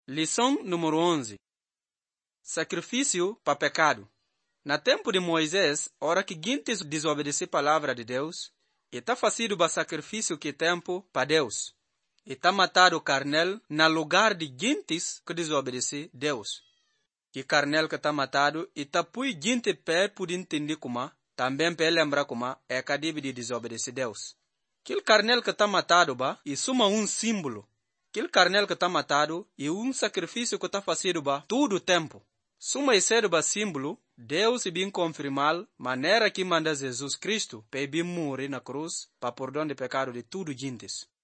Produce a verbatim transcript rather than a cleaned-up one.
Lição número onze. Sacrifício para pecado. Na tempo de Moisés, hora que gentes desobedeci a palavra de Deus, e tá fazido ba sacrifício que tempo para Deus. E tá matado o carnel na lugar de gentes que desobedeci Deus. Que carnel que tá matado e tá pui gente pé por entender como, também pé lembrar como é cadibe de desobedecer Deus. Aquele carnel que tá matado ba, e suma um símbolo. Aquele carnel que está matado e um sacrifício que está fazendo ba todo o tempo. Suma e ser ba símbolo, Deus e bem confirmar maneira que manda Jesus Cristo para bem morrer na cruz para perdão de pecado de tudo gentes.